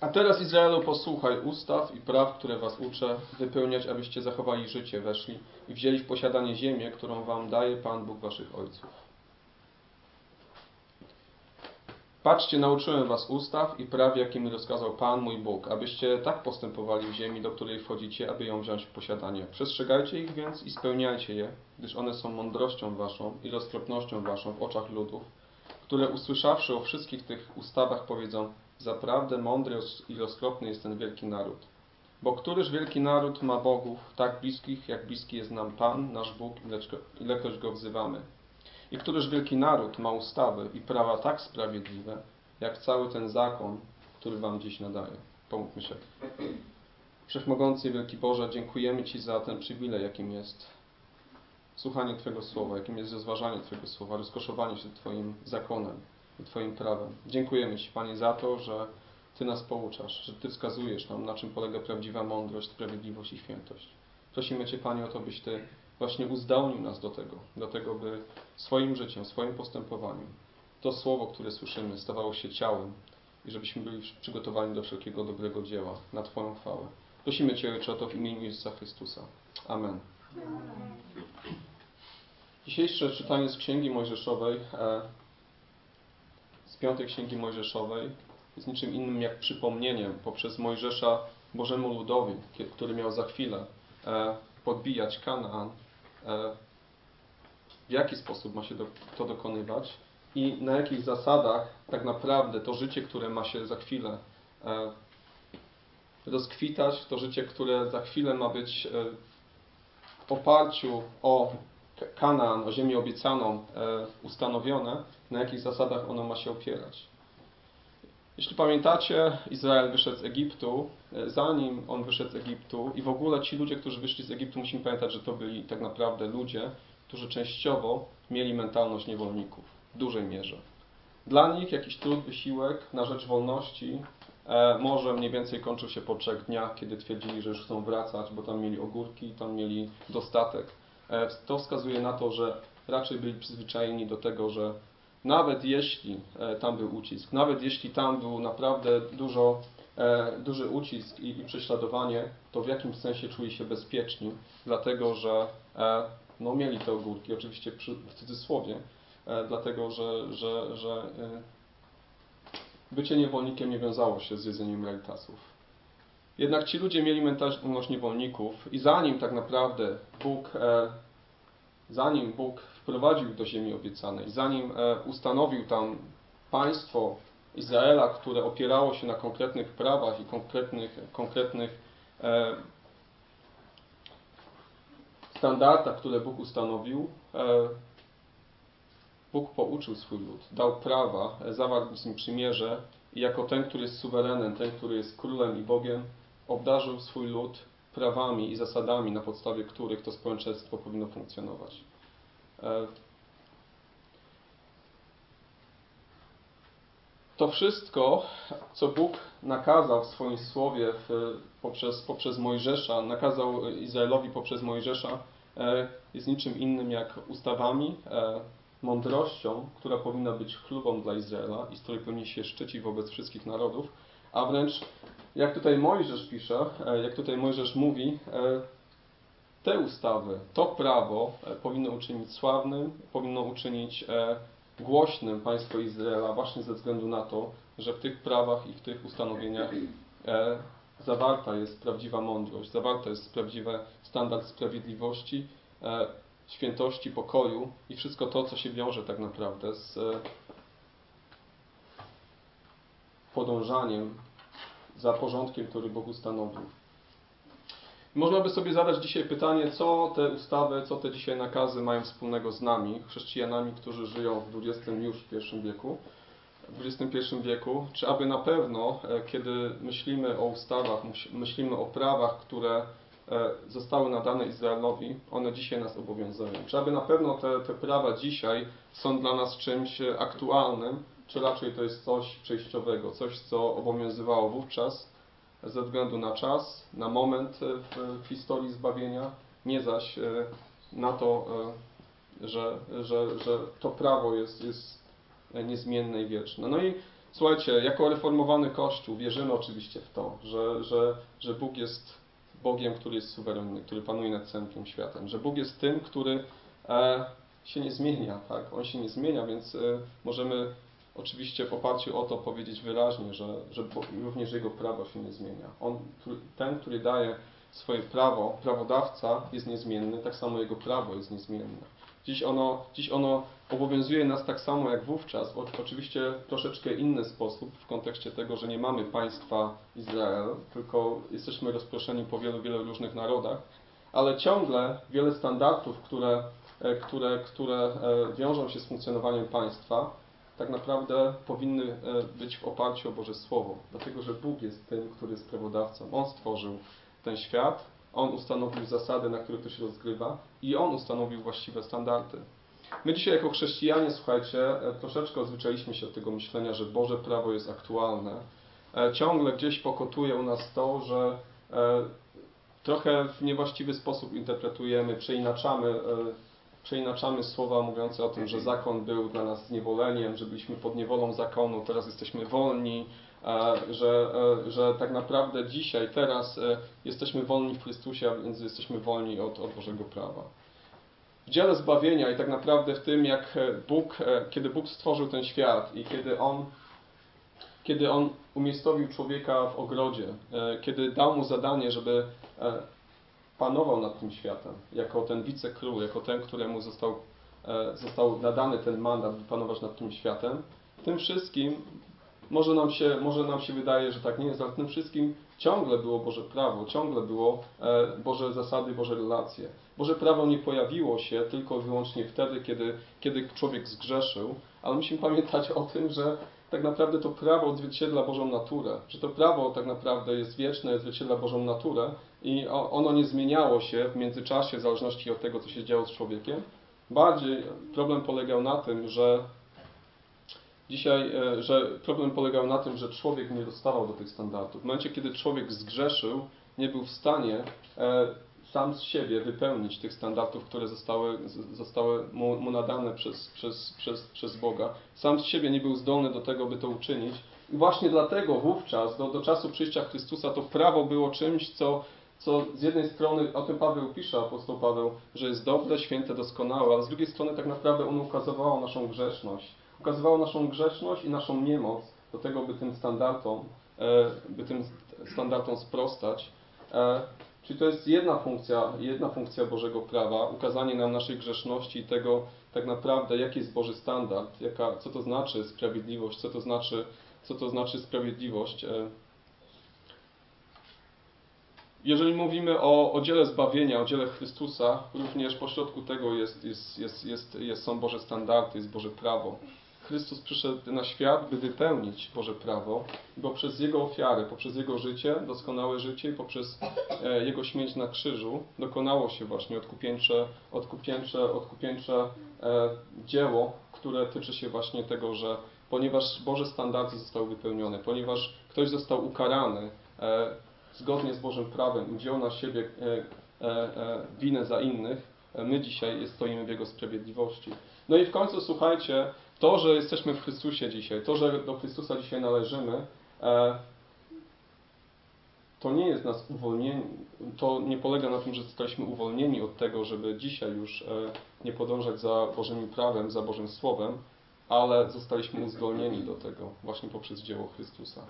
A teraz, Izraelu, posłuchaj ustaw i praw, które was uczę, wypełniać, abyście zachowali życie, weszli i wzięli w posiadanie ziemię, którą wam daje Pan Bóg waszych ojców. Patrzcie, nauczyłem was ustaw i praw, jakim rozkazał Pan, mój Bóg, abyście tak postępowali w ziemi, do której wchodzicie, aby ją wziąć w posiadanie. Przestrzegajcie ich więc i spełniajcie je, gdyż one są mądrością waszą i roztropnością waszą w oczach ludów, które usłyszawszy o wszystkich tych ustawach powiedzą: zaprawdę mądry i roztropny jest ten wielki naród. Bo któryż wielki naród ma bogów, tak bliskich, jak bliski jest nam Pan, nasz Bóg, ilekroć go wzywamy. I któryż wielki naród ma ustawy i prawa tak sprawiedliwe, jak cały ten zakon, który wam dziś nadaję. Pomódlmy się. Wszechmogący wielki Boże, dziękujemy Ci za ten przywilej, jakim jest słuchanie Twojego Słowa, jakim jest rozważanie Twojego Słowa, rozkoszowanie się Twoim zakonem i Twoim prawem. Dziękujemy Ci, Panie, za to, że Ty nas pouczasz, że Ty wskazujesz nam, na czym polega prawdziwa mądrość, sprawiedliwość i świętość. Prosimy Cię, Panie, o to, byś Ty właśnie uzdolnił nas do tego, by swoim życiem, swoim postępowaniem to Słowo, które słyszymy, stawało się ciałem i żebyśmy byli przygotowani do wszelkiego dobrego dzieła na Twoją chwałę. Prosimy Cię, Ojcze, o to w imieniu Jezusa Chrystusa. Amen. Dzisiejsze czytanie z Księgi Mojżeszowej, z 5. Księgi Mojżeszowej, jest niczym innym jak przypomnieniem poprzez Mojżesza Bożemu ludowi, który miał za chwilę podbijać Kanaan, w jaki sposób ma się to dokonywać i na jakich zasadach tak naprawdę to życie, które ma się za chwilę rozkwitać, to życie, które za chwilę ma być w oparciu o Kanaan, o ziemię obiecaną ustanowione, na jakich zasadach ono ma się opierać. Jeśli pamiętacie, Izrael wyszedł z Egiptu. Zanim on wyszedł z Egiptu i w ogóle ci ludzie, którzy wyszli z Egiptu, musimy pamiętać, że to byli tak naprawdę ludzie, którzy częściowo mieli mentalność niewolników w dużej mierze. Dla nich jakiś trud, wysiłek na rzecz wolności może mniej więcej kończył się po 3 dniach, kiedy twierdzili, że już chcą wracać, bo tam mieli ogórki, tam mieli dostatek. To wskazuje na to, że raczej byli przyzwyczajeni do tego, że nawet jeśli tam był ucisk, nawet jeśli tam był naprawdę duży ucisk i prześladowanie, to w jakimś sensie czuli się bezpieczni, dlatego że mieli te ogórki, oczywiście w cudzysłowie, dlatego że bycie niewolnikiem nie wiązało się z jedzeniem raritasów. Jednak ci ludzie mieli mentalność niewolników i zanim tak naprawdę Bóg wprowadził do ziemi obiecanej, zanim ustanowił tam państwo Izraela, które opierało się na konkretnych prawach i konkretnych standardach, które Bóg ustanowił, Bóg pouczył swój lud, dał prawa, zawarł z nim przymierze i jako ten, który jest suwerenem, ten, który jest królem i Bogiem, obdarzył swój lud prawami i zasadami, na podstawie których to społeczeństwo powinno funkcjonować. To wszystko, co Bóg nakazał w swoim słowie poprzez Mojżesza, nakazał Izraelowi poprzez Mojżesza, jest niczym innym jak ustawami, mądrością, która powinna być chlubą dla Izraela i z której powinien się szczycić wobec wszystkich narodów, a wręcz, jak tutaj Mojżesz pisze, jak tutaj Mojżesz mówi, te ustawy, to prawo powinno uczynić sławnym, powinno uczynić głośnym państwo Izraela właśnie ze względu na to, że w tych prawach i w tych ustanowieniach zawarta jest prawdziwa mądrość, zawarta jest prawdziwy standard sprawiedliwości, świętości, pokoju i wszystko to, co się wiąże tak naprawdę z podążaniem za porządkiem, który Bóg ustanowił. Można by sobie zadać dzisiaj pytanie, co te ustawy, co te dzisiaj nakazy mają wspólnego z nami, chrześcijanami, którzy żyją w XXI wieku. Czy aby na pewno, kiedy myślimy o ustawach, myślimy o prawach, które zostały nadane Izraelowi, one dzisiaj nas obowiązują. Czy aby na pewno te prawa dzisiaj są dla nas czymś aktualnym, czy raczej to jest coś przejściowego, coś, co obowiązywało wówczas, ze względu na czas, na moment w historii zbawienia, nie zaś na to, że to prawo jest niezmienne i wieczne. No i Słuchajcie, jako reformowany Kościół wierzymy oczywiście w to, że Bóg jest Bogiem, który jest suwerenny, który panuje nad całym tym światem, że Bóg jest tym, który się nie zmienia, tak? On się nie zmienia, więc możemy oczywiście w oparciu o to powiedzieć wyraźnie, że również Jego prawo się nie zmienia. Ten, który daje swoje prawo, prawodawca jest niezmienny, tak samo Jego prawo jest niezmienne. Dziś ono obowiązuje nas tak samo jak wówczas, oczywiście w troszeczkę inny sposób w kontekście tego, że nie mamy państwa Izrael, tylko jesteśmy rozproszeni po wielu różnych narodach, ale ciągle wiele standardów, które wiążą się z funkcjonowaniem państwa, tak naprawdę powinny być w oparciu o Boże Słowo, dlatego że Bóg jest tym, który jest prawodawcą. On stworzył ten świat, On ustanowił zasady, na których to się rozgrywa i On ustanowił właściwe standardy. My dzisiaj jako chrześcijanie, słuchajcie, troszeczkę odzwyczailiśmy się od tego myślenia, że Boże prawo jest aktualne. Ciągle gdzieś pokotuje u nas to, że trochę w niewłaściwy sposób interpretujemy, przeinaczamy słowa mówiące o tym, że zakon był dla nas zniewoleniem, że byliśmy pod niewolą zakonu, teraz jesteśmy wolni, że tak naprawdę dzisiaj, teraz jesteśmy wolni w Chrystusie, a więc jesteśmy wolni od Bożego prawa. W dziele zbawienia i tak naprawdę w tym, jak kiedy Bóg stworzył ten świat i kiedy On umiejscowił człowieka w ogrodzie, kiedy dał mu zadanie, żeby panował nad tym światem, jako ten wicekról, jako ten, któremu został nadany ten mandat, by panować nad tym światem, tym wszystkim może nam się wydaje, że tak nie jest, ale w tym wszystkim ciągle było Boże prawo, ciągle było Boże zasady, Boże relacje. Boże prawo nie pojawiło się tylko i wyłącznie wtedy, kiedy człowiek zgrzeszył, ale musimy pamiętać o tym, że tak naprawdę to prawo odzwierciedla Bożą naturę, że to prawo tak naprawdę jest wieczne, odzwierciedla Bożą naturę i ono nie zmieniało się w międzyczasie w zależności od tego, co się działo z człowiekiem. Bardziej problem polegał na tym, że człowiek nie dostawał do tych standardów. W momencie, kiedy człowiek zgrzeszył, nie był w stanie sam z siebie wypełnić tych standardów, które zostały mu nadane przez Boga. Sam z siebie nie był zdolny do tego, by to uczynić. I właśnie dlatego wówczas, do czasu przyjścia Chrystusa, to prawo było czymś, co z jednej strony, o tym Paweł pisze, apostoł Paweł, że jest dobre, święte, doskonałe, ale z drugiej strony tak naprawdę ono ukazywało naszą grzeszność. Ukazywało naszą grzeszność i naszą niemoc do tego, by tym standardom sprostać. Czyli to jest jedna funkcja Bożego prawa, ukazanie nam naszej grzeszności i tego tak naprawdę, jaki jest Boży standard, co to znaczy sprawiedliwość, co to znaczy sprawiedliwość. Jeżeli mówimy o dziele zbawienia, o dziele Chrystusa, również pośrodku tego są Boże standardy, jest Boże prawo. Chrystus przyszedł na świat, by wypełnić Boże prawo, bo przez Jego ofiary, poprzez Jego życie, doskonałe życie i poprzez Jego śmierć na krzyżu dokonało się właśnie odkupieńcze dzieło, które tyczy się właśnie tego, że ponieważ Boże standardy zostały wypełnione, ponieważ ktoś został ukarany zgodnie z Bożym prawem i wziął na siebie winę za innych, my dzisiaj stoimy w Jego sprawiedliwości. No i w końcu, słuchajcie, to, że jesteśmy w Chrystusie dzisiaj, to, że do Chrystusa dzisiaj należymy, to nie jest nas uwolnienie, to nie polega na tym, że zostaliśmy uwolnieni od tego, żeby dzisiaj już nie podążać za Bożym prawem, za Bożym Słowem, ale zostaliśmy uzdolnieni do tego właśnie poprzez dzieło Chrystusa.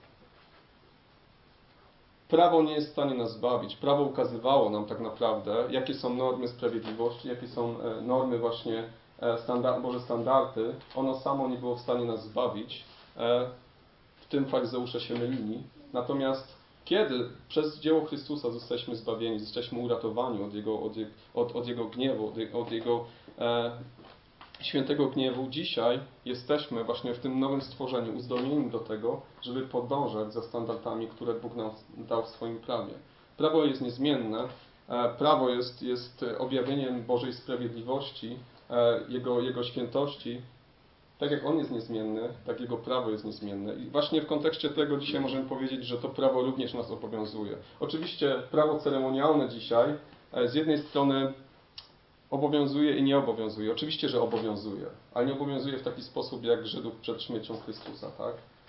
Prawo nie jest w stanie nas zbawić. Prawo ukazywało nam tak naprawdę, jakie są normy sprawiedliwości, jakie są normy właśnie Boże standardy. Ono samo nie było w stanie nas zbawić. W tym faryzeusze się mylili. Natomiast kiedy przez dzieło Chrystusa zostaliśmy zbawieni, zostaliśmy uratowani od Jego gniewu, od Jego świętego gniewu, dzisiaj jesteśmy właśnie w tym nowym stworzeniu uzdolnieni do tego, żeby podążać za standardami, które Bóg nam dał w swoim prawie. Prawo jest niezmienne, prawo jest objawieniem Bożej sprawiedliwości, Jego świętości. Tak jak On jest niezmienny, tak Jego prawo jest niezmienne. I właśnie w kontekście tego dzisiaj możemy powiedzieć, że to prawo również nas obowiązuje. Oczywiście prawo ceremonialne dzisiaj z jednej strony obowiązuje i nie obowiązuje. Oczywiście, że obowiązuje, ale nie obowiązuje w taki sposób jak Żydów przed śmiercią Chrystusa, tak?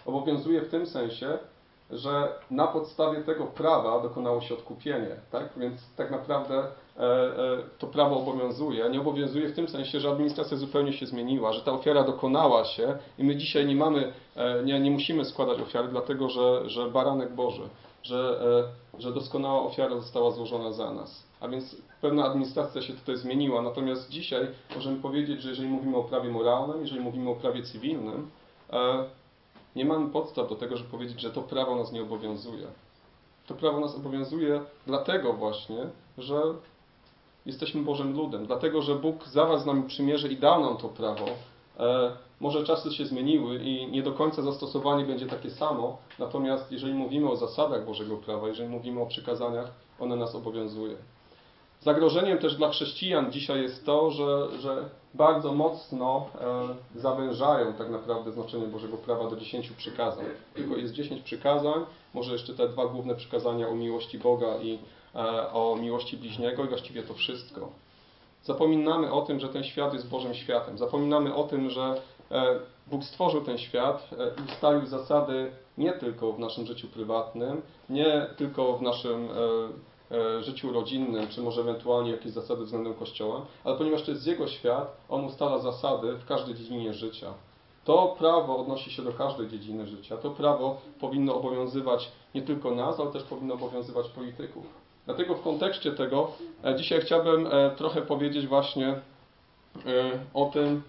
Obowiązuje w tym sensie, że na podstawie tego prawa dokonało się odkupienie, tak? Więc tak naprawdę to prawo obowiązuje. Nie obowiązuje w tym sensie, że administracja zupełnie się zmieniła, że ta ofiara dokonała się i my dzisiaj nie musimy składać ofiary, dlatego że baranek Boży, że doskonała ofiara została złożona za nas. A więc pewna administracja się tutaj zmieniła. Natomiast dzisiaj możemy powiedzieć, że jeżeli mówimy o prawie moralnym, jeżeli mówimy o prawie cywilnym, nie mamy podstaw do tego, żeby powiedzieć, że to prawo nas nie obowiązuje. To prawo nas obowiązuje dlatego właśnie, że jesteśmy Bożym ludem. Dlatego, że Bóg zawarł z nami przymierze i dał nam to prawo. Może czasy się zmieniły i nie do końca zastosowanie będzie takie samo, natomiast jeżeli mówimy o zasadach Bożego prawa, jeżeli mówimy o przykazaniach, one nas obowiązuje. Zagrożeniem też dla chrześcijan dzisiaj jest to, że bardzo mocno zawężają tak naprawdę znaczenie Bożego prawa do 10 przykazań. Tylko jest 10 przykazań, może jeszcze te 2 główne przykazania o miłości Boga i o miłości bliźniego i właściwie to wszystko. Zapominamy o tym, że ten świat jest Bożym światem. Zapominamy o tym, że Bóg stworzył ten świat i ustalił zasady nie tylko w naszym życiu prywatnym, nie tylko w naszym życiu rodzinnym, czy może ewentualnie jakieś zasady względem Kościoła, ale ponieważ to jest Jego świat, On ustala zasady w każdej dziedzinie życia. To prawo odnosi się do każdej dziedziny życia. To prawo powinno obowiązywać nie tylko nas, ale też powinno obowiązywać polityków. Dlatego w kontekście tego dzisiaj chciałbym trochę powiedzieć właśnie o tym,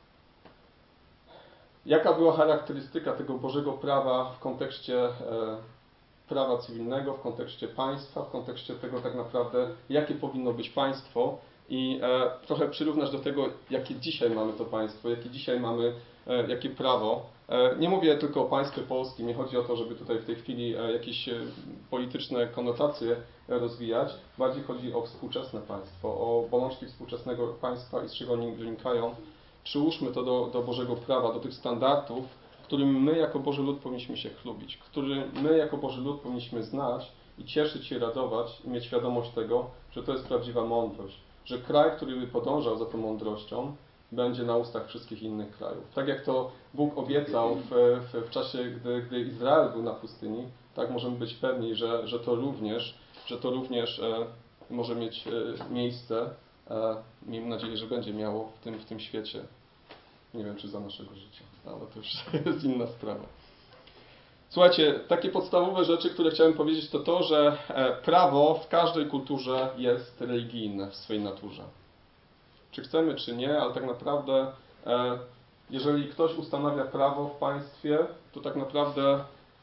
jaka była charakterystyka tego Bożego prawa w kontekście prawa cywilnego, w kontekście państwa, w kontekście tego tak naprawdę, jakie powinno być państwo i trochę przyrównać do tego, jakie dzisiaj mamy to państwo, jakie dzisiaj mamy, jakie prawo. Nie mówię tylko o państwie polskim, nie chodzi o to, żeby tutaj w tej chwili jakieś polityczne konotacje rozwijać, bardziej chodzi o współczesne państwo, o bolączki współczesnego państwa i z czego oni wynikają. Przyłóżmy to do Bożego prawa, do tych standardów, którym my jako Boży lud powinniśmy się chlubić, który my jako Boży lud powinniśmy znać i cieszyć się, radować i mieć świadomość tego, że to jest prawdziwa mądrość, że kraj, który by podążał za tą mądrością, będzie na ustach wszystkich innych krajów. Tak jak to Bóg obiecał w czasie, gdy Izrael był na pustyni, tak możemy być pewni, że to również może mieć miejsce. Miejmy nadzieję, że będzie miało w tym świecie. Nie wiem, czy za naszego życia, ale to już jest inna sprawa. Słuchajcie, takie podstawowe rzeczy, które chciałem powiedzieć, to, że prawo w każdej kulturze jest religijne w swojej naturze. Czy chcemy, czy nie, ale tak naprawdę jeżeli ktoś ustanawia prawo w państwie, to tak naprawdę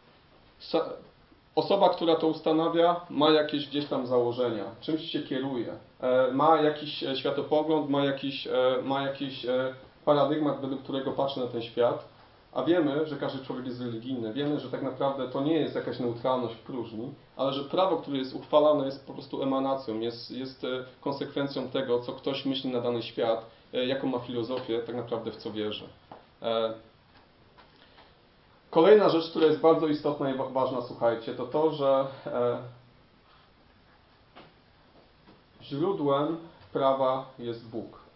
osoba, która to ustanawia, ma jakieś gdzieś tam założenia, czymś się kieruje, ma jakiś światopogląd, ma jakiś paradygmat, według którego patrzy na ten świat, a wiemy, że każdy człowiek jest religijny. Wiemy, że tak naprawdę to nie jest jakaś neutralność w próżni, ale że prawo, które jest uchwalane, jest po prostu emanacją, jest konsekwencją tego, co ktoś myśli na dany świat, jaką ma filozofię, tak naprawdę w co wierzy. Kolejna rzecz, która jest bardzo istotna i ważna, słuchajcie, to, że źródłem prawa jest Bóg.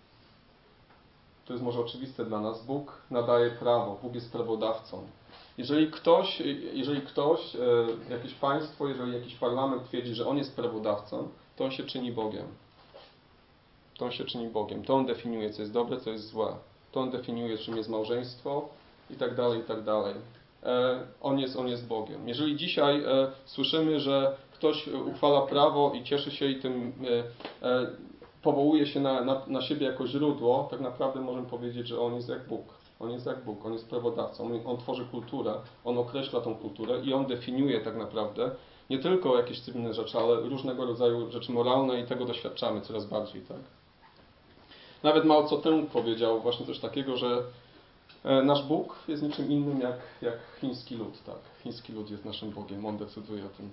To jest może oczywiste dla nas. Bóg nadaje prawo. Bóg jest prawodawcą. Jeżeli ktoś, jakieś państwo, jeżeli jakiś parlament twierdzi, że on jest prawodawcą, to on się czyni Bogiem. To on się czyni Bogiem. To on definiuje, co jest dobre, co jest złe. To on definiuje, czym jest małżeństwo i tak dalej, i tak dalej. On jest Bogiem. Jeżeli dzisiaj słyszymy, że ktoś uchwala prawo i cieszy się i tym powołuje się na siebie jako źródło, tak naprawdę możemy powiedzieć, że on jest jak Bóg. On jest jak Bóg, on jest prawodawcą, on tworzy kulturę, on określa tą kulturę i on definiuje tak naprawdę nie tylko jakieś cywilne rzeczy, ale różnego rodzaju rzeczy moralne i tego doświadczamy coraz bardziej, tak? Nawet Mao Tse-tung powiedział właśnie coś takiego, że nasz Bóg jest niczym innym jak chiński lud, tak? Chiński lud jest naszym Bogiem, on decyduje o tym.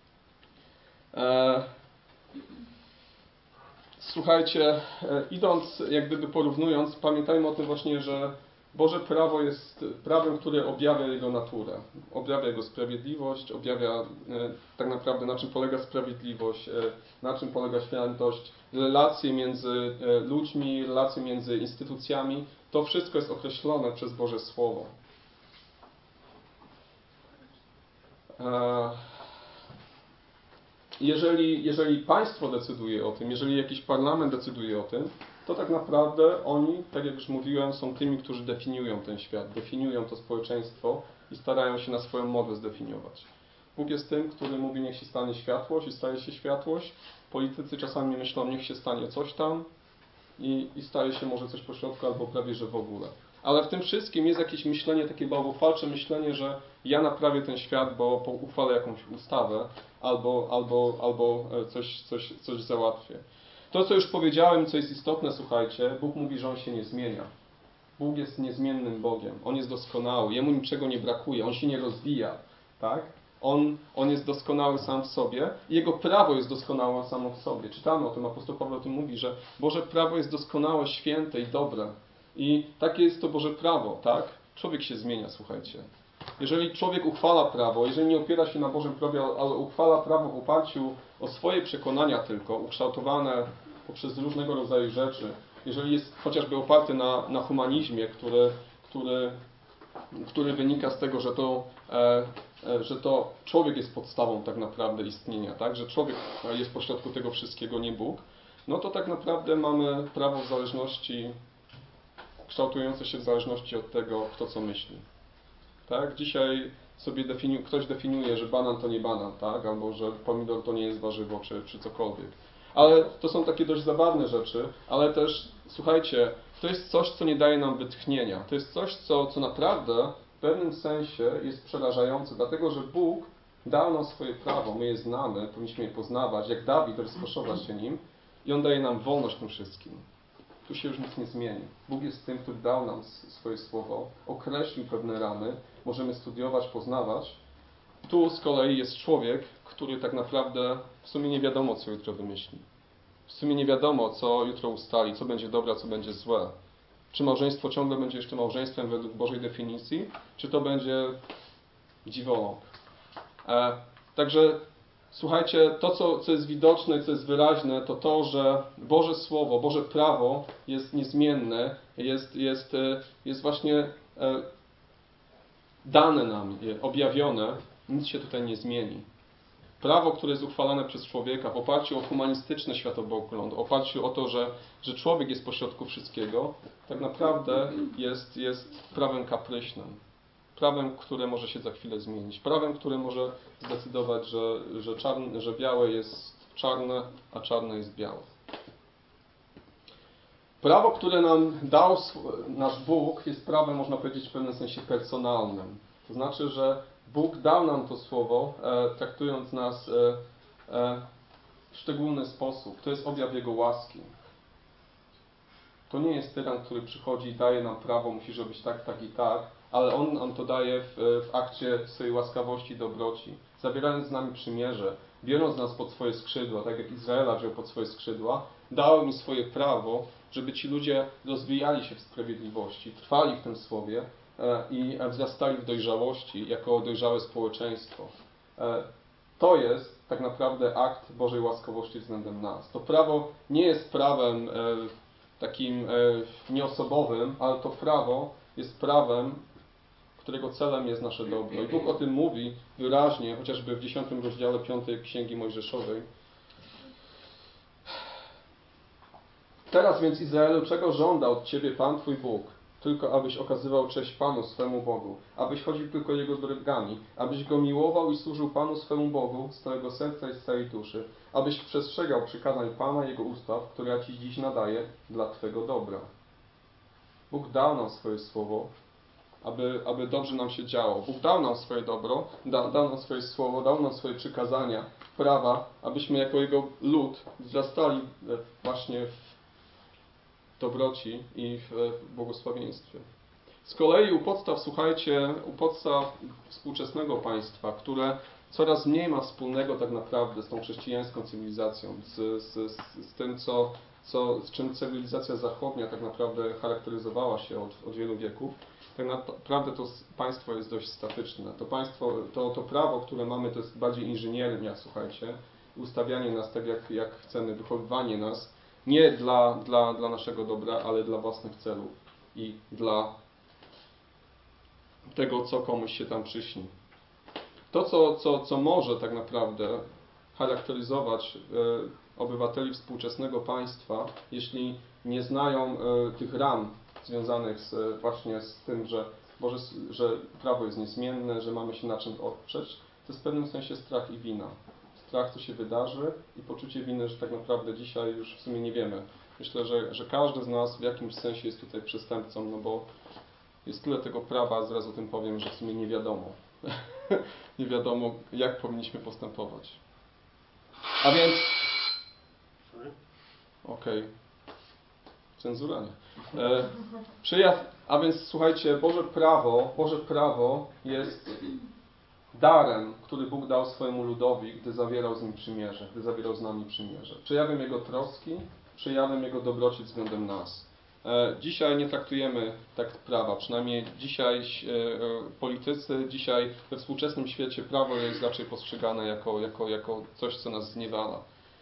Słuchajcie, idąc, jak gdyby porównując, pamiętajmy o tym właśnie, że Boże prawo jest prawem, które objawia Jego naturę, objawia Jego sprawiedliwość, objawia tak naprawdę na czym polega sprawiedliwość, na czym polega świętość, relacje między ludźmi, relacje między instytucjami. To wszystko jest określone przez Boże Słowo. Jeżeli państwo decyduje o tym, jeżeli jakiś parlament decyduje o tym, to tak naprawdę oni, tak jak już mówiłem, są tymi, którzy definiują ten świat, definiują to społeczeństwo i starają się na swoją modłę zdefiniować. Bóg jest tym, który mówi, niech się stanie światłość i staje się światłość. Politycy czasami myślą, niech się stanie coś tam i staje się może coś pośrodku albo prawie, że w ogóle. Ale w tym wszystkim jest jakieś myślenie, takie bałwochwalcze myślenie, że ja naprawię ten świat, bo uchwalę jakąś ustawę albo coś załatwię. To, co już powiedziałem, co jest istotne, słuchajcie, Bóg mówi, że On się nie zmienia. Bóg jest niezmiennym Bogiem. On jest doskonały. Jemu niczego nie brakuje. On się nie rozwija. Tak? On jest doskonały sam w sobie. Jego prawo jest doskonałe samo w sobie. Czytamy o tym, apostoł Paweł o tym mówi, że Boże prawo jest doskonałe, święte i dobre. I takie jest to Boże prawo, tak? Człowiek się zmienia, słuchajcie. Jeżeli człowiek uchwala prawo, jeżeli nie opiera się na Bożym prawie, ale uchwala prawo w oparciu o swoje przekonania tylko, ukształtowane poprzez różnego rodzaju rzeczy, jeżeli jest chociażby oparty na humanizmie, który wynika z tego, że to człowiek jest podstawą tak naprawdę istnienia, tak? Że człowiek jest pośrodku tego wszystkiego, nie Bóg, no to tak naprawdę mamy prawo w zależności, kształtujące się w zależności od tego, kto co myśli. Tak? Dzisiaj sobie ktoś definiuje, że banan to nie banan, tak? Albo że pomidor to nie jest warzywo, czy cokolwiek. Ale to są takie dość zabawne rzeczy, ale też, słuchajcie, to jest coś, co nie daje nam wytchnienia. To jest coś, co naprawdę w pewnym sensie jest przerażające, dlatego że Bóg dał nam swoje prawo, my je znamy, powinniśmy je poznawać, jak Dawid, rozkoszować się nim i On daje nam wolność tym wszystkim. Tu się już nic nie zmieni. Bóg jest tym, który dał nam swoje słowo, określił pewne ramy, możemy studiować, poznawać. Tu z kolei jest człowiek, który tak naprawdę w sumie nie wiadomo, co jutro wymyśli. W sumie nie wiadomo, co jutro ustali, co będzie dobre, a co będzie złe. Czy małżeństwo ciągle będzie jeszcze małżeństwem według Bożej definicji, czy to będzie dziwoląg. Także słuchajcie, to co jest widoczne, co jest wyraźne, to, że Boże Słowo, Boże prawo jest niezmienne, jest właśnie dane nam, objawione, nic się tutaj nie zmieni. Prawo, które jest uchwalane przez człowieka w oparciu o humanistyczny światopogląd, w oparciu o to, że człowiek jest pośrodku wszystkiego, tak naprawdę jest prawem kapryśnym. Prawem, które może się za chwilę zmienić. Prawem, które może zdecydować, że białe jest czarne, a czarne jest białe. Prawo, które nam dał nasz Bóg, jest prawem, można powiedzieć, w pewnym sensie personalnym. To znaczy, że Bóg dał nam to słowo, traktując nas w szczególny sposób. To jest objaw Jego łaski. To nie jest tyran, który przychodzi i daje nam prawo, musisz robić tak, tak i tak, ale On nam to daje w akcie swojej łaskawości i dobroci, zawierając z nami przymierze, biorąc nas pod swoje skrzydła, tak jak Izraela wziął pod swoje skrzydła, dał mi swoje prawo, żeby ci ludzie rozwijali się w sprawiedliwości, trwali w tym słowie i wzrastali w dojrzałości jako dojrzałe społeczeństwo. To jest tak naprawdę akt Bożej łaskawości względem nas. To prawo nie jest prawem takim nieosobowym, ale to prawo jest prawem, którego celem jest nasze dobro. I Bóg o tym mówi wyraźnie, chociażby w 10 rozdziale 5 Księgi Mojżeszowej. Teraz więc, Izraelu, czego żąda od Ciebie Pan Twój Bóg? Tylko abyś okazywał cześć Panu swemu Bogu, abyś chodził tylko Jego drogami, abyś Go miłował i służył Panu swemu Bogu z całego serca i z całej duszy, abyś przestrzegał przykazań Pana Jego ustaw, które ja Ci dziś nadaję dla Twego dobra. Bóg dał nam swoje słowo, aby dobrze nam się działo. Bóg dał nam swoje dobro, dał nam swoje słowo, dał nam swoje przykazania, prawa, abyśmy jako Jego lud wzrastali właśnie w dobroci i w błogosławieństwie. Z kolei u podstaw, słuchajcie, u podstaw współczesnego państwa, które coraz mniej ma wspólnego tak naprawdę z tą chrześcijańską cywilizacją, z tym, z czym cywilizacja zachodnia tak naprawdę charakteryzowała się od wielu wieków, tak naprawdę to państwo jest dość statyczne. To państwo, to prawo, które mamy, to jest bardziej inżyniernia, słuchajcie, ustawianie nas tak, jak chcemy, wychowywanie nas, nie dla naszego dobra, ale dla własnych celów i dla tego, co komuś się tam przyśni. To, co może tak naprawdę charakteryzować obywateli współczesnego państwa, jeśli nie znają tych ram związanych właśnie z tym, że prawo jest niezmienne, że mamy się na czym oprzeć, to jest w pewnym sensie strach i wina. Strach, co się wydarzy i poczucie winy, że tak naprawdę dzisiaj już w sumie nie wiemy. Myślę, że każdy z nas w jakimś sensie jest tutaj przestępcą, no bo jest tyle tego prawa, zaraz o tym powiem, że w sumie nie wiadomo. Nie wiadomo, jak powinniśmy postępować. A więc... Okej. Cenzura nie. A więc słuchajcie, Boże prawo jest darem, który Bóg dał swojemu ludowi, gdy zawierał z nim przymierze, gdy zawierał z nami przymierze. Przejawem Jego troski, przejawem Jego dobroci względem nas. Dzisiaj nie traktujemy tak prawa, przynajmniej dzisiaj politycy, dzisiaj we współczesnym świecie prawo jest raczej postrzegane jako coś, co nas zniewala.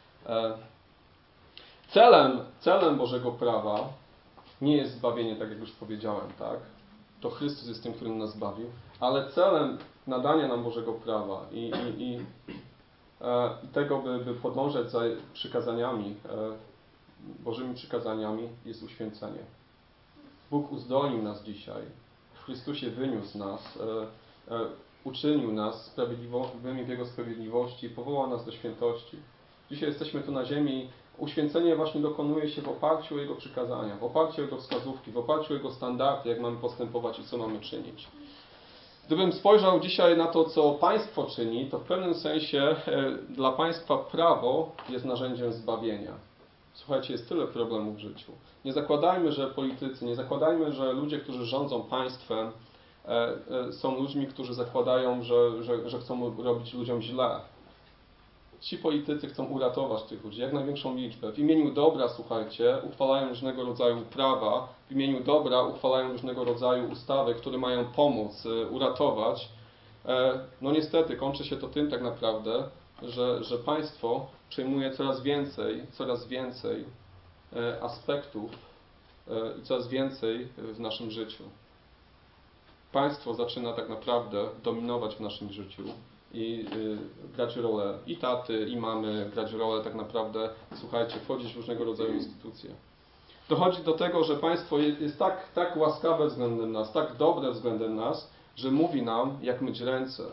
Celem Bożego prawa nie jest zbawienie, tak jak już powiedziałem, tak? To Chrystus jest tym, który nas zbawił, ale celem nadania nam Bożego prawa i tego, by podążać za przykazaniami, Bożymi przykazaniami, jest uświęcenie. Bóg uzdolnił nas dzisiaj, w Chrystusie wyniósł nas, uczynił nas sprawiedliwymi w Jego sprawiedliwości, powołał nas do świętości. Dzisiaj jesteśmy tu na ziemi. Uświęcenie właśnie dokonuje się w oparciu o Jego przykazania, w oparciu o Jego wskazówki, w oparciu o Jego standardy, jak mamy postępować i co mamy czynić. Gdybym spojrzał dzisiaj na to, co państwo czyni, to w pewnym sensie dla państwa prawo jest narzędziem zbawienia. Słuchajcie, jest tyle problemów w życiu. Nie zakładajmy, że politycy, nie zakładajmy, że ludzie, którzy rządzą państwem, są ludźmi, którzy zakładają, że chcą robić ludziom źle. Ci politycy chcą uratować tych ludzi, jak największą liczbę. W imieniu dobra, słuchajcie, uchwalają różnego rodzaju prawa, w imieniu dobra uchwalają różnego rodzaju ustawy, które mają pomóc, uratować. No niestety, kończy się to tym tak naprawdę, że państwo przejmuje coraz więcej aspektów i coraz więcej w naszym życiu. Państwo zaczyna tak naprawdę dominować w naszym życiu i grać rolę i taty, i mamy, grać rolę tak naprawdę, słuchajcie, wchodzić w różnego rodzaju instytucje. Dochodzi do tego, że państwo jest tak łaskawe względem nas, tak dobre względem nas, że mówi nam, jak myć ręce.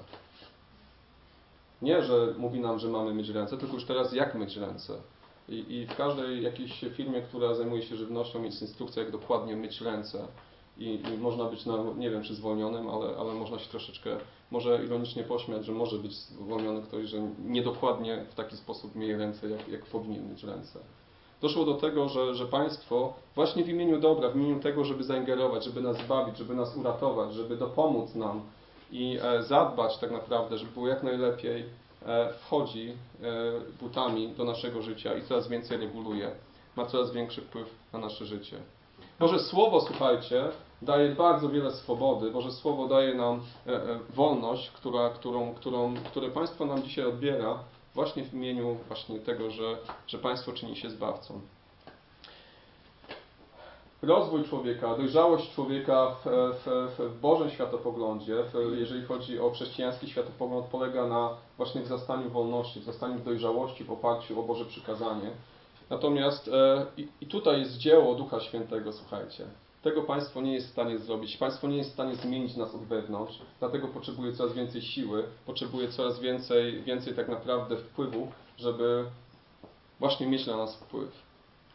Nie, że mówi nam, że mamy myć ręce, tylko już teraz jak myć ręce. I w każdej jakiejś firmie, która zajmuje się żywnością, jest instrukcja, jak dokładnie myć ręce. I można być, nie wiem czy zwolnionym, ale można się troszeczkę, może ironicznie pośmiać, że może być zwolniony ktoś, że niedokładnie w taki sposób myje ręce, jak powinien mieć ręce. Doszło do tego, że państwo właśnie w imieniu dobra, w imieniu tego, żeby zaingerować, żeby nas zbawić, żeby nas uratować, żeby dopomóc nam i zadbać tak naprawdę, żeby było jak najlepiej, wchodzi butami do naszego życia i coraz więcej reguluje, ma coraz większy wpływ na nasze życie. Boże Słowo, słuchajcie, daje bardzo wiele swobody. Boże Słowo daje nam wolność, które państwo nam dzisiaj odbiera właśnie w imieniu właśnie tego, że państwo czyni się zbawcą. Rozwój człowieka, dojrzałość człowieka w Bożym światopoglądzie, jeżeli chodzi o chrześcijański światopogląd, polega na właśnie wzrastaniu wolności, wzrastaniu dojrzałości w oparciu o Boże przykazanie. Natomiast i tutaj jest dzieło Ducha Świętego, słuchajcie. Tego państwo nie jest w stanie zrobić. Państwo nie jest w stanie zmienić nas od wewnątrz, dlatego potrzebuje coraz więcej siły, potrzebuje coraz więcej tak naprawdę wpływu, żeby właśnie mieć na nas wpływ.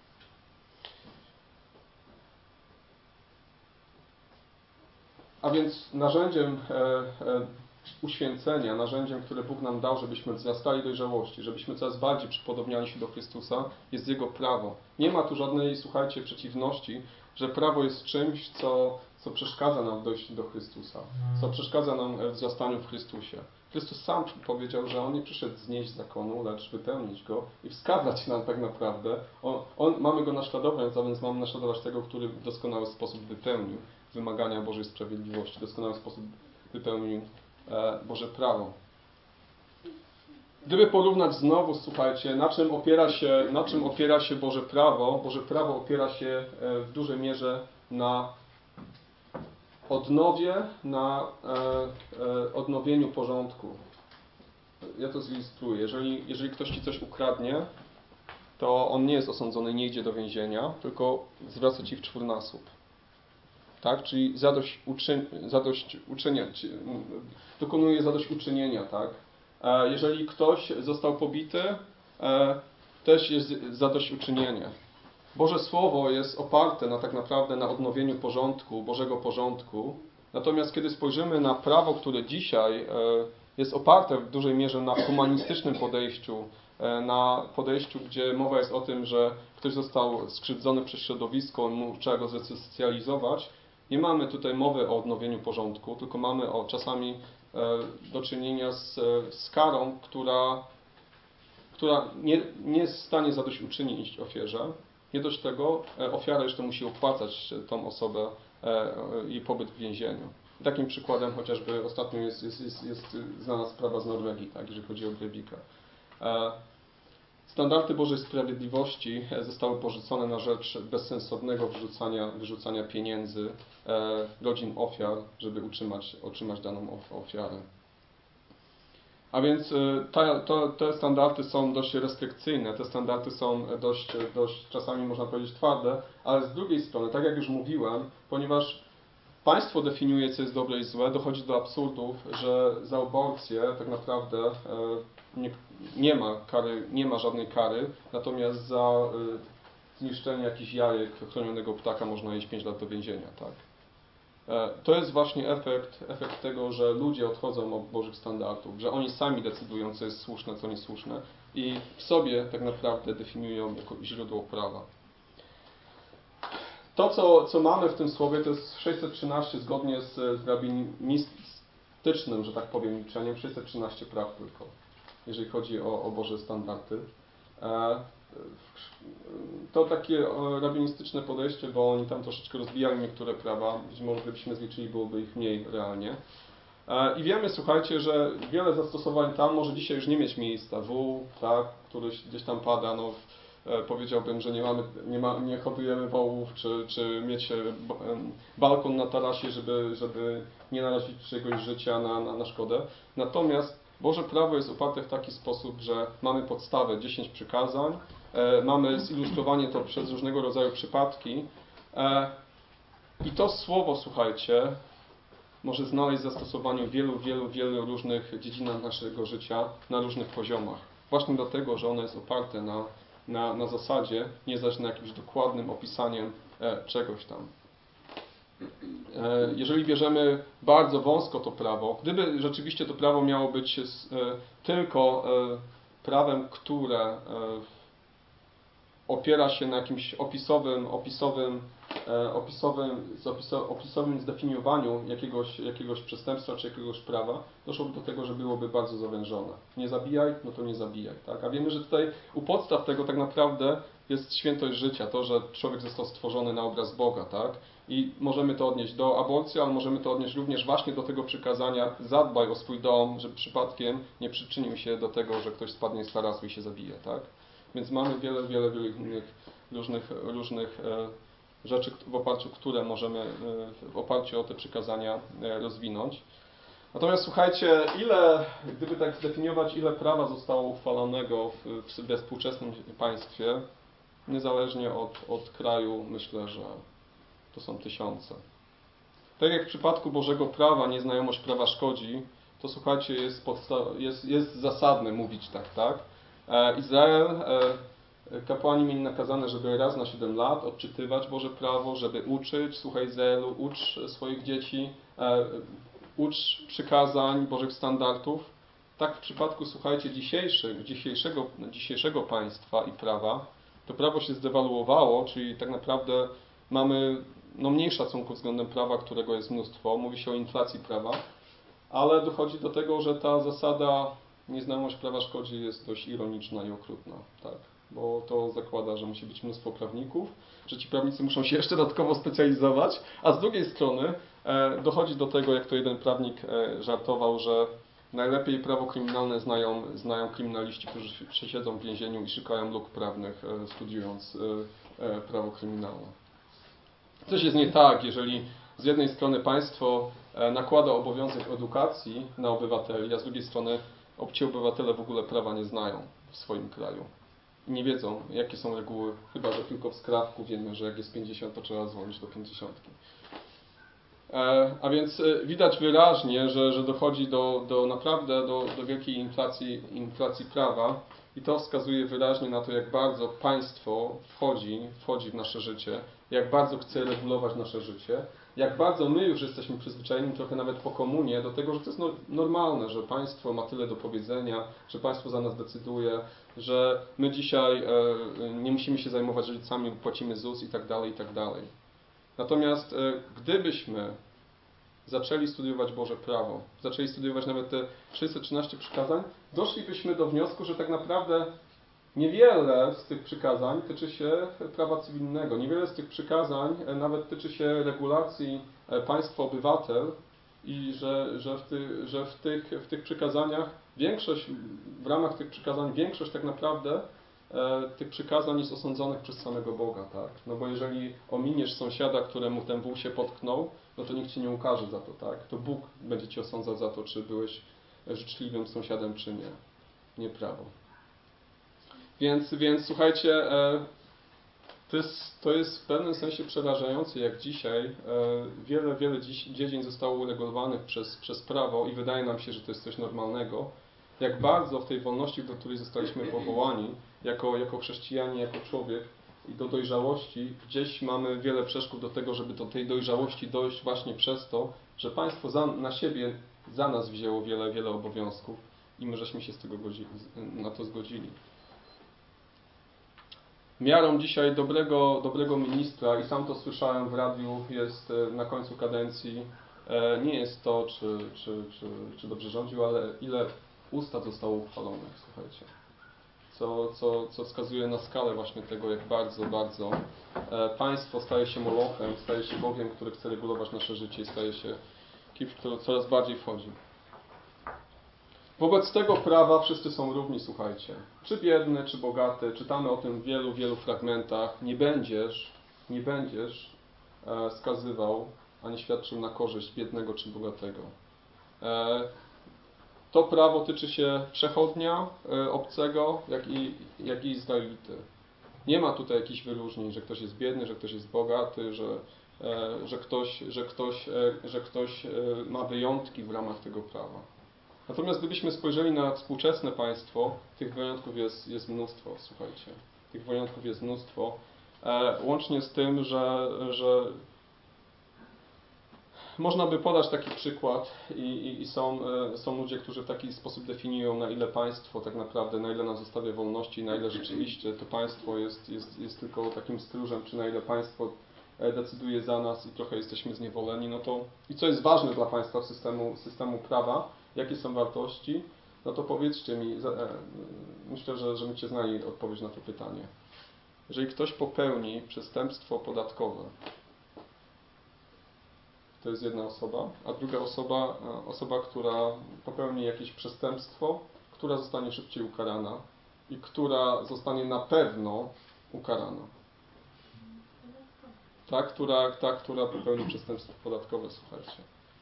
A więc narzędziem uświęcenia, narzędziem, które Bóg nam dał, żebyśmy wzrastali dojrzałości, żebyśmy coraz bardziej przypodobniali się do Chrystusa, jest Jego prawo. Nie ma tu żadnej, słuchajcie, przeciwności, że prawo jest czymś, co przeszkadza nam w dojściu do Chrystusa, co przeszkadza nam w wzrastaniu w Chrystusie. Chrystus sam powiedział, że On nie przyszedł znieść zakonu, lecz wypełnić go i wskazać nam tak naprawdę. Mamy Go naśladować, a więc mamy naśladować tego, który w doskonały sposób wypełnił wymagania Bożej sprawiedliwości, w doskonały sposób wypełnił Boże prawo. Gdyby porównać znowu, słuchajcie, na czym opiera się Boże prawo opiera się w dużej mierze na na odnowieniu porządku. Ja to zilustruję. Jeżeli ktoś ci coś ukradnie, to on nie jest osądzony, nie idzie do więzienia, tylko zwraca ci w czwórnasób. Tak? Czyli dokonuje zadośćuczynienia. Tak? Jeżeli ktoś został pobity, też jest zadośćuczynienie. Boże Słowo jest oparte tak naprawdę na odnowieniu porządku, Bożego porządku. Natomiast kiedy spojrzymy na prawo, które dzisiaj jest oparte w dużej mierze na humanistycznym podejściu, na podejściu, gdzie mowa jest o tym, że ktoś został skrzywdzony przez środowisko, trzeba go zresocjalizować, nie mamy tutaj mowy o odnowieniu porządku, tylko mamy czasami do czynienia z karą, która nie jest w stanie zadośćuczynić ofierze. Nie dość tego, ofiara jeszcze musi opłacać tą osobę i pobyt w więzieniu. Takim przykładem chociażby ostatnio jest znana sprawa z Norwegii, tak, jeżeli chodzi o Breivika. Standardy Bożej Sprawiedliwości zostały porzucone na rzecz bezsensownego wyrzucania pieniędzy rodzin ofiar, żeby utrzymać daną ofiarę. A więc te standardy są dość restrykcyjne, te standardy są dość czasami można powiedzieć twarde, ale z drugiej strony, tak jak już mówiłem, ponieważ państwo definiuje, co jest dobre i złe, dochodzi do absurdów, że za aborcję tak naprawdę nie ma żadnej kary, natomiast za zniszczenie jakichś jajek chronionego ptaka można iść 5 lat do więzienia. Tak? To jest właśnie efekt tego, że ludzie odchodzą od Bożych standardów, że oni sami decydują, co jest słuszne, co niesłuszne i w sobie tak naprawdę definiują jako źródło prawa. To, co mamy w tym słowie, to jest 613 zgodnie z rabinistycznym, że tak powiem, liczeniem, 613 praw tylko, jeżeli chodzi o Boże standardy. To takie rabinistyczne podejście, bo oni tam troszeczkę rozbijają niektóre prawa, być może gdybyśmy zliczyli, byłoby ich mniej realnie. I wiemy, słuchajcie, że wiele zastosowań tam może dzisiaj już nie mieć miejsca. Tak, który gdzieś tam pada, powiedziałbym, że nie hodujemy wołów, czy mieć balkon na tarasie, żeby nie narazić czyjegoś życia na szkodę. Natomiast Boże prawo jest oparte w taki sposób, że mamy podstawę 10 przykazań, mamy zilustrowanie to przez różnego rodzaju przypadki i to słowo, słuchajcie, może znaleźć zastosowanie w wielu różnych dziedzinach naszego życia na różnych poziomach. Właśnie dlatego, że ono jest oparte na zasadzie, nie zaś na jakimś dokładnym opisaniem czegoś tam. Jeżeli bierzemy bardzo wąsko to prawo, gdyby rzeczywiście to prawo miało być tylko prawem, które opiera się na jakimś opisowym zdefiniowaniu jakiegoś przestępstwa czy jakiegoś prawa, doszłoby do tego, że byłoby bardzo zawężone. Nie zabijaj, no to nie zabijaj. Tak? A wiemy, że tutaj u podstaw tego tak naprawdę jest świętość życia, to, że człowiek został stworzony na obraz Boga. Tak? I możemy to odnieść do aborcji, ale możemy to odnieść również właśnie do tego przykazania: zadbaj o swój dom, żeby przypadkiem nie przyczynił się do tego, że ktoś spadnie z tarasu i się zabije. Tak? Więc mamy wiele innych różnych rzeczy, w oparciu o te przykazania rozwinąć. Natomiast słuchajcie, gdyby tak zdefiniować, ile prawa zostało uchwalonego we współczesnym państwie, niezależnie od kraju, myślę, że to są tysiące. Tak jak w przypadku Bożego prawa nieznajomość prawa szkodzi, to słuchajcie, jest zasadne mówić tak? Izrael, kapłani mieli nakazane, żeby raz na 7 lat odczytywać Boże prawo, żeby uczyć: słuchaj Izraelu, ucz swoich dzieci, ucz przykazań, Bożych standardów. Tak w przypadku, słuchajcie, dzisiejszego państwa i prawa, to prawo się zdewaluowało, czyli tak naprawdę mamy mniej szacunku względem prawa, którego jest mnóstwo. Mówi się o inflacji prawa, ale dochodzi do tego, że ta zasada nieznajomość prawa szkodzi jest dość ironiczna i okrutna. Tak? Bo to zakłada, że musi być mnóstwo prawników, że ci prawnicy muszą się jeszcze dodatkowo specjalizować, a z drugiej strony dochodzi do tego, jak to jeden prawnik żartował, że najlepiej prawo kryminalne znają kryminaliści, którzy siedzą w więzieniu i szukają luk prawnych, studiując prawo kryminalne. Coś jest nie tak, jeżeli z jednej strony państwo nakłada obowiązek edukacji na obywateli, a z drugiej strony ci obywatele w ogóle prawa nie znają w swoim kraju. I nie wiedzą, jakie są reguły, chyba że tylko w skrawku wiemy, że jak jest 50, to trzeba dzwonić do 50. A więc widać wyraźnie, że dochodzi naprawdę do wielkiej inflacji prawa i to wskazuje wyraźnie na to, jak bardzo państwo wchodzi w nasze życie, jak bardzo chce regulować nasze życie, jak bardzo my już jesteśmy przyzwyczajeni trochę nawet po komunie do tego, że to jest normalne, że państwo ma tyle do powiedzenia, że państwo za nas decyduje, że my dzisiaj nie musimy się zajmować rodzicami, płacimy ZUS i tak dalej, i tak dalej. Natomiast gdybyśmy zaczęli studiować Boże prawo, zaczęli studiować nawet te 613 przykazań, doszlibyśmy do wniosku, że tak naprawdę niewiele z tych przykazań tyczy się prawa cywilnego, niewiele z tych przykazań nawet tyczy się regulacji państwo-obywatel i że w tych przykazaniach w ramach tych przykazań większość tak naprawdę tych przykazań jest osądzonych przez samego Boga, tak? No bo jeżeli ominiesz sąsiada, któremu ten wół się potknął, no to nikt Ci nie ukaże za to, tak? To Bóg będzie Cię osądzał za to, czy byłeś życzliwym sąsiadem, czy nie. Nie prawo. Więc słuchajcie, to jest w pewnym sensie przerażające, jak dzisiaj wiele dziedzin zostało uregulowanych przez prawo i wydaje nam się, że to jest coś normalnego. Jak bardzo w tej wolności, do której zostaliśmy powołani, jako chrześcijanie, jako człowiek i do dojrzałości, gdzieś mamy wiele przeszkód do tego, żeby do tej dojrzałości dojść właśnie przez to, że państwo na siebie, za nas wzięło wiele obowiązków i my żeśmy się na to zgodzili. Miarą dzisiaj dobrego ministra, i sam to słyszałem w radiu, jest na końcu kadencji, nie jest to, czy dobrze rządził, ale ile ustaw zostało uchwalonych, słuchajcie. Co wskazuje na skalę właśnie tego, jak bardzo państwo staje się molochem, staje się Bogiem, który chce regulować nasze życie i staje się kimś, który coraz bardziej wchodzi. Wobec tego prawa wszyscy są równi, słuchajcie. Czy biedny, czy bogaty, czytamy o tym w wielu fragmentach. Nie będziesz skazywał, ani świadczył na korzyść biednego czy bogatego. To prawo tyczy się przechodnia, obcego, jak i Izraelity. Nie ma tutaj jakichś wyróżnień, że ktoś jest biedny, że ktoś jest bogaty, że ktoś ma wyjątki w ramach tego prawa. Natomiast gdybyśmy spojrzeli na współczesne państwo, tych wyjątków jest mnóstwo, słuchajcie. Tych wyjątków jest mnóstwo. Łącznie z tym, że można by podać taki przykład i są ludzie, którzy w taki sposób definiują, na ile państwo tak naprawdę, na ile nam zostawia wolności, na ile rzeczywiście to państwo jest tylko takim stróżem, czy na ile państwo decyduje za nas i trochę jesteśmy zniewoleni, no to i co jest ważne dla państwa systemu prawa, jakie są wartości, no to powiedzcie mi, myślę, że byście znali odpowiedź na to pytanie. Jeżeli ktoś popełni przestępstwo podatkowe, to jest jedna osoba, a druga osoba, która popełni jakieś przestępstwo, która zostanie szybciej ukarana i która zostanie na pewno ukarana. Ta, która popełni przestępstwo podatkowe, słuchajcie.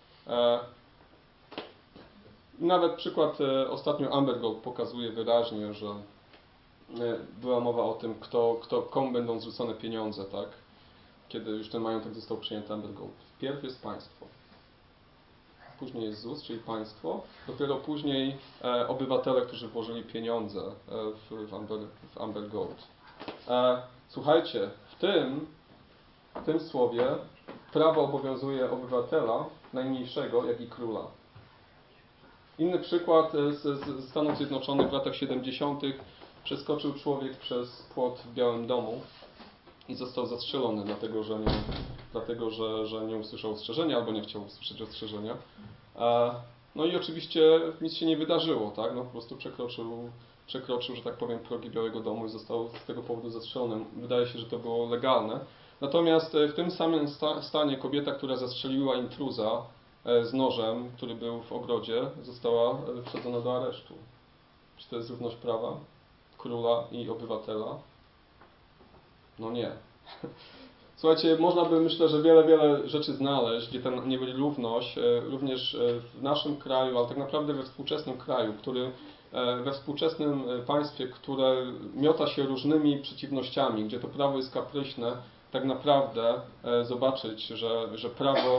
Nawet przykład ostatnio Amber Gold pokazuje wyraźnie, że była mowa o tym, komu będą zwrócone pieniądze, tak? Kiedy już ten majątek został przyjęty Amber Gold. Wpierw jest państwo. Później jest ZUS, czyli państwo. Dopiero później obywatele, którzy włożyli pieniądze w Amber Gold. Słuchajcie, w tym słowie prawo obowiązuje obywatela, najmniejszego, jak i króla. Inny przykład z Stanów Zjednoczonych w latach 70. Przeskoczył człowiek przez płot w Białym Domu i został zastrzelony, dlatego że nie usłyszał ostrzeżenia albo nie chciał usłyszeć ostrzeżenia. No i oczywiście nic się nie wydarzyło, tak? No po prostu przekroczył, że tak powiem, progi Białego Domu i został z tego powodu zastrzelony. Wydaje się, że to było legalne. Natomiast w tym samym stanie kobieta, która zastrzeliła intruza z nożem, który był w ogrodzie, została wsadzona do aresztu. Czy to jest równość prawa króla i obywatela? No nie. Słuchajcie, można by, myślę, że wiele rzeczy znaleźć, gdzie ta nierówność również w naszym kraju, ale tak naprawdę we współczesnym kraju, we współczesnym państwie, które miota się różnymi przeciwnościami, gdzie to prawo jest kapryśne, tak naprawdę zobaczyć, że prawo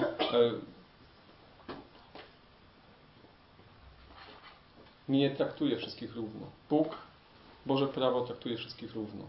nie traktuje wszystkich równo. Boże prawo traktuje wszystkich równo.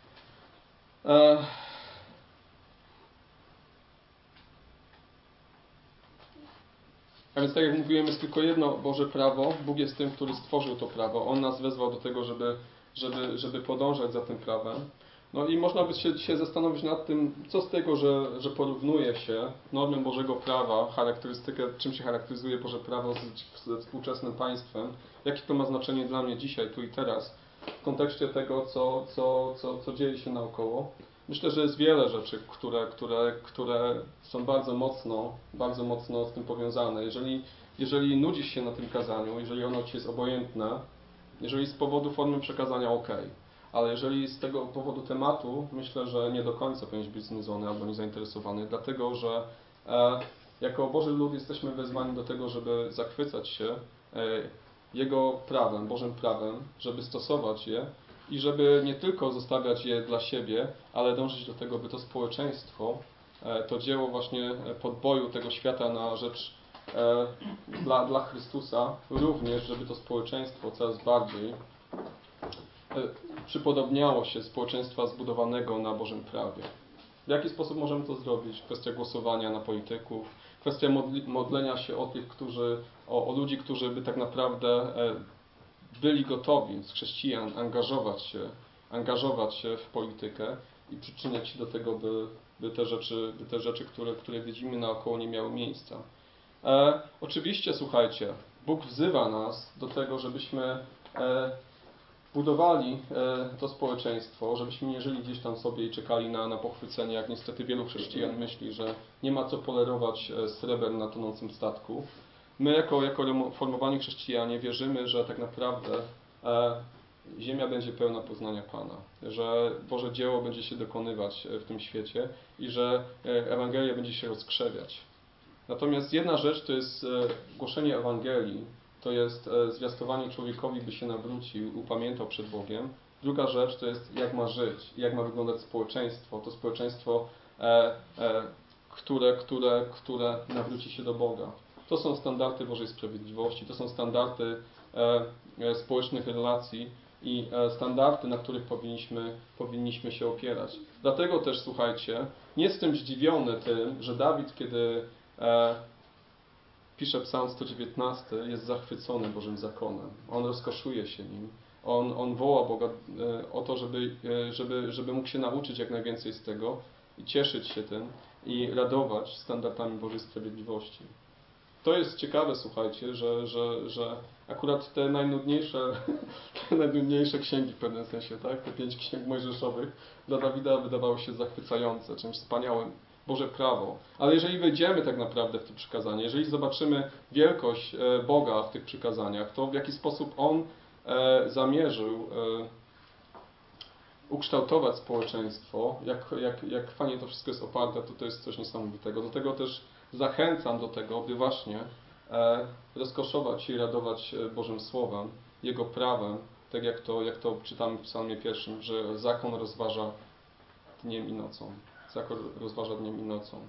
A więc tak jak mówiłem, jest tylko jedno Boże prawo. Bóg jest tym, który stworzył to prawo. On nas wezwał do tego, żeby podążać za tym prawem. No i można by się dzisiaj zastanowić nad tym, co z tego, że porównuje się normę Bożego prawa, czym się charakteryzuje Boże prawo ze współczesnym państwem, jakie to ma znaczenie dla mnie dzisiaj, tu i teraz, w kontekście tego, co dzieje się naokoło. Myślę, że jest wiele rzeczy, które są bardzo mocno z tym powiązane. Jeżeli nudzisz się na tym kazaniu, jeżeli ono Ci jest obojętne, jeżeli z powodu formy przekazania ok, ale jeżeli z tego powodu tematu, myślę, że nie do końca powinieneś być znudzony albo niezainteresowany, dlatego że jako Boży lud jesteśmy wezwani do tego, żeby zachwycać się Jego prawem, Bożym prawem, żeby stosować je i żeby nie tylko zostawiać je dla siebie, ale dążyć do tego, by to społeczeństwo, to dzieło właśnie podboju tego świata na rzecz dla Chrystusa, również, żeby to społeczeństwo coraz bardziej przypodobniało się społeczeństwa zbudowanego na Bożym prawie. W jaki sposób możemy to zrobić? Kwestia głosowania na polityków, kwestia modlenia się o tych, o ludzi, którzy by tak naprawdę byli gotowi z chrześcijan angażować się w politykę i przyczyniać się do tego, by te rzeczy, które widzimy naokoło, nie miały miejsca. Oczywiście, słuchajcie, Bóg wzywa nas do tego, żebyśmy budowali to społeczeństwo, żebyśmy nie żyli gdzieś tam sobie i czekali na pochwycenie, jak niestety wielu chrześcijan myśli, że nie ma co polerować sreber na tonącym statku. My jako reformowani chrześcijanie wierzymy, że tak naprawdę ziemia będzie pełna poznania Pana, że Boże dzieło będzie się dokonywać w tym świecie i że Ewangelia będzie się rozkrzewiać. Natomiast jedna rzecz to jest głoszenie Ewangelii, to jest zwiastowanie człowiekowi, by się nawrócił, upamiętał przed Bogiem. Druga rzecz to jest, jak ma żyć, jak ma wyglądać społeczeństwo. To społeczeństwo, które nawróci się do Boga. To są standardy Bożej Sprawiedliwości, to są standardy społecznych relacji i standardy, na których powinniśmy się opierać. Dlatego też, słuchajcie, nie jestem zdziwiony tym, że Dawid, kiedy pisze Psalm 119, jest zachwycony Bożym zakonem. On rozkoszuje się nim. On woła Boga o to, żeby mógł się nauczyć jak najwięcej z tego i cieszyć się tym i radować standardami Bożej Sprawiedliwości. To jest ciekawe, słuchajcie, że akurat te najnudniejsze księgi w pewnym sensie, tak? Te 5 księg mojżeszowych dla Dawida wydawały się zachwycające, czymś wspaniałym. Boże prawo. Ale jeżeli wejdziemy tak naprawdę w te przykazania, jeżeli zobaczymy wielkość Boga w tych przykazaniach, to w jaki sposób On zamierzył ukształtować społeczeństwo, jak fajnie to wszystko jest oparte, to jest coś niesamowitego. Do tego też zachęcam do tego, by właśnie rozkoszować się i radować Bożym Słowem, Jego prawem, tak jak to czytamy w Psalmie 1, że zakon rozważa dniem i nocą. Zakon rozważa dniem i nocą.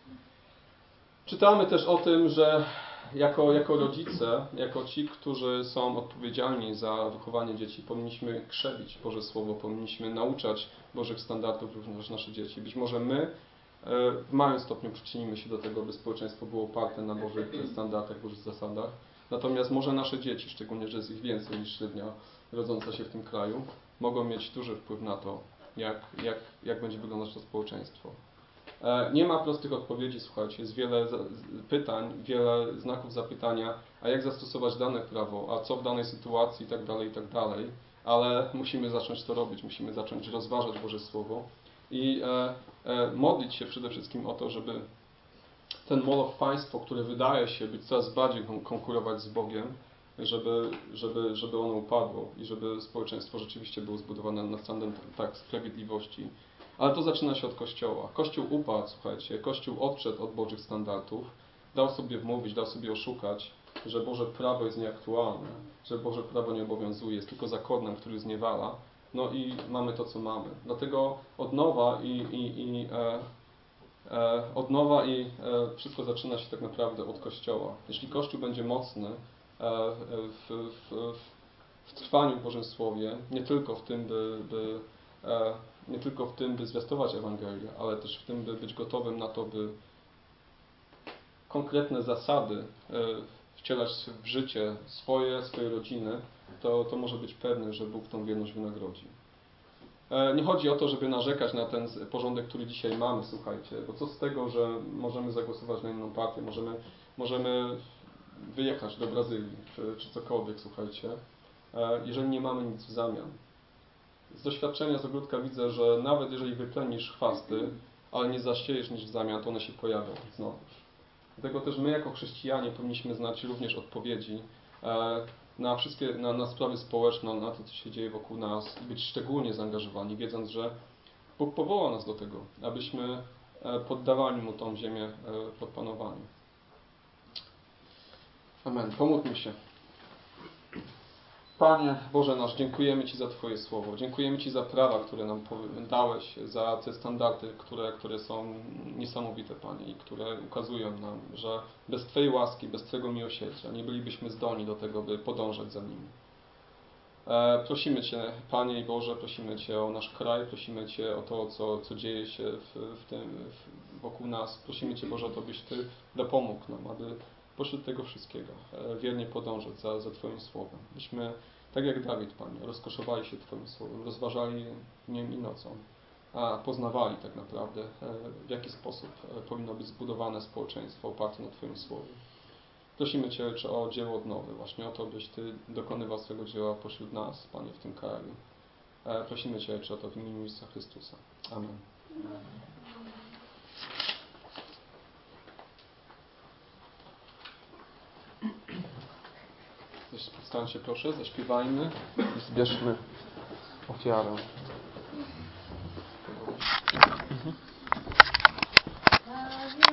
Czytamy też o tym, że jako rodzice, jako ci, którzy są odpowiedzialni za wychowanie dzieci, powinniśmy krzewić Boże Słowo, powinniśmy nauczać Bożych standardów również nasze dzieci. Być może my w małym stopniu przyczynimy się do tego, by społeczeństwo było oparte na Bożych standardach, Bożych zasadach. Natomiast może nasze dzieci, szczególnie, że jest ich więcej niż średnia rodząca się w tym kraju, mogą mieć duży wpływ na to, jak będzie wyglądać to społeczeństwo. Nie ma prostych odpowiedzi, słuchajcie, jest wiele pytań, wiele znaków zapytania, a jak zastosować dane prawo, a co w danej sytuacji itd., ale musimy zacząć to robić, musimy zacząć rozważać Boże Słowo i modlić się przede wszystkim o to, żeby ten moloch państwo, które wydaje się być coraz bardziej konkurować z Bogiem, żeby ono upadło i żeby społeczeństwo rzeczywiście było zbudowane na standard tak sprawiedliwości. Ale to zaczyna się od Kościoła. Kościół upadł, słuchajcie, Kościół odszedł od Bożych standardów, dał sobie wmówić, dał sobie oszukać, że Boże prawo jest nieaktualne, że Boże prawo nie obowiązuje, jest tylko zakonem, który zniewala. No i mamy to, co mamy. Dlatego od nowa wszystko zaczyna się tak naprawdę od Kościoła. Jeśli Kościół będzie mocny w trwaniu w Bożym Słowie, nie tylko w tym, by zwiastować Ewangelię, ale też w tym, by być gotowym na to, by konkretne zasady wcielać w życie swojej rodziny, to może być pewny, że Bóg tą wierność wynagrodzi. Nie chodzi o to, żeby narzekać na ten porządek, który dzisiaj mamy, słuchajcie, bo co z tego, że możemy zagłosować na inną partię, możemy wyjechać do Brazylii, czy cokolwiek, słuchajcie, jeżeli nie mamy nic w zamian. Z doświadczenia z ogródka widzę, że nawet jeżeli wyplenisz chwasty, ale nie zasiejesz nic w zamian, to one się pojawią znowu. Dlatego też my jako chrześcijanie powinniśmy znać również odpowiedzi na sprawy społeczne, na to, co się dzieje wokół nas i być szczególnie zaangażowani, wiedząc, że Bóg powoła nas do tego, abyśmy poddawali Mu tą ziemię pod panowanie. Amen. Pomódlmy się. Panie Boże nasz, dziękujemy Ci za Twoje Słowo. Dziękujemy Ci za prawa, które nam dałeś, za te standardy, które są niesamowite, Panie, i które ukazują nam, że bez Twojej łaski, bez Twojego miłosierdzia nie bylibyśmy zdolni do tego, by podążać za nimi. Prosimy Cię, Panie i Boże, prosimy Cię o nasz kraj, prosimy Cię o to, co dzieje się wokół nas. Prosimy Cię, Boże, o to, byś Ty dopomógł nam, aby pośród tego wszystkiego wiernie podążać za Twoim Słowem. Byśmy, tak jak Dawid, Panie, rozkoszowali się Twoim Słowem, rozważali dniem i nocą, a poznawali tak naprawdę, w jaki sposób powinno być zbudowane społeczeństwo oparte na Twoim Słowie. Prosimy Cię, Ojcze, o dzieło odnowy, właśnie o to, byś Ty dokonywał swego dzieła pośród nas, Panie, w tym kraju. Prosimy Cię, Ojcze, o to w imieniu Jezusa Chrystusa. Amen. Stańcie proszę, zaśpiewajmy i zbierzmy ofiarę.